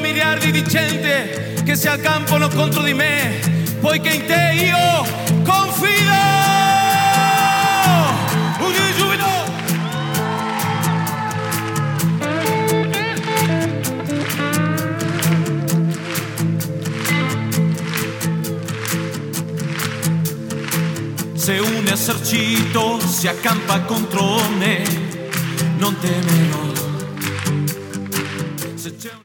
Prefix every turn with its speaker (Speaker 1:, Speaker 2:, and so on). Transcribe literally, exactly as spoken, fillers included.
Speaker 1: miliardi di gente che si accampano contro di me, poiché in te io confido. Un grido di giubilo. Se un esercito si accampa contro me, non temerò. Se c'è un